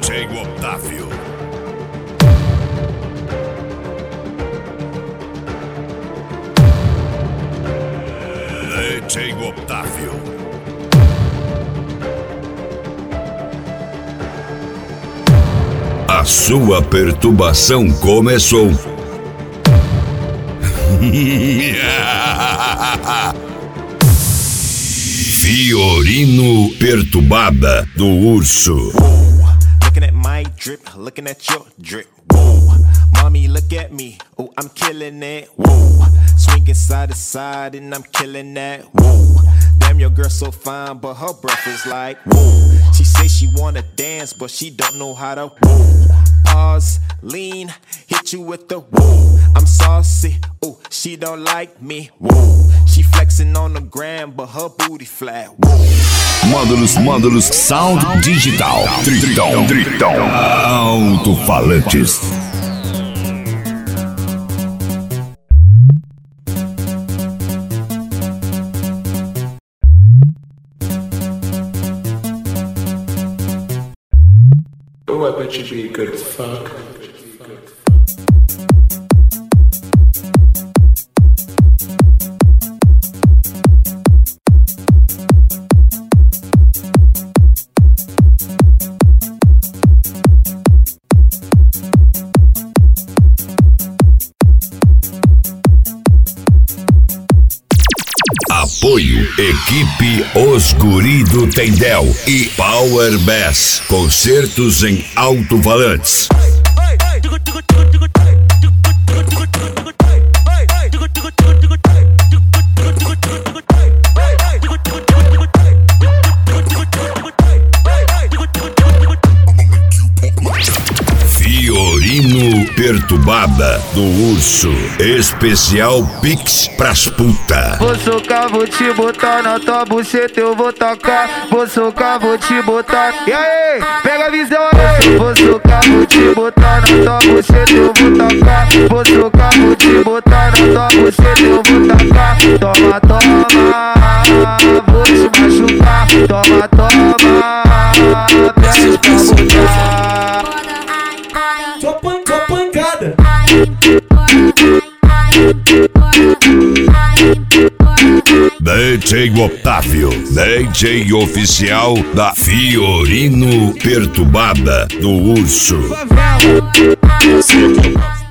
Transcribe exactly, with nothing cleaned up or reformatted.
D J Otávio. D J Otávio. A sua perturbação começou. Fiorino Perturbada do Urso. Looking at my drip, looking at your drip. Whoa, mommy, look at me. Oh, I'm killing it. Whoa, swinging side to side and I'm killing that. Whoa, damn, your girl so fine, but her breath is like whoa. She say she wanna dance, but she don't know how to. Whoa, pause, lean, hit you with the whoa. I'm saucy. Oh, she don't like me. Whoa, she flexing on the gram, but her booty flat. Whoa. Módulos, módulos, sound digital, tritão, tritão, alto-falantes. Oh, I bet you'd be good as fuck. Apoio Equipe Os Guri do Tendel e Power Bass, concertos em alto-falantes. Fiorino Perturbada do Urso. Especial Pix pras puta. Vou socar, vou te botar na tua buceta, eu vou tacar. Vou socar, vou te botar. E aí, pega a visão aí. Vou socar, vou te botar na tua buceta, eu vou tacar. Vou socar, vou te botar na tua buceta, eu vou tacar. Toma, toma, vou te machucar. Toma, toma, pede pra botar. Só pan, só pancada. D J Otávio, D J oficial da Fiorino Perturbada do Urso. Favela.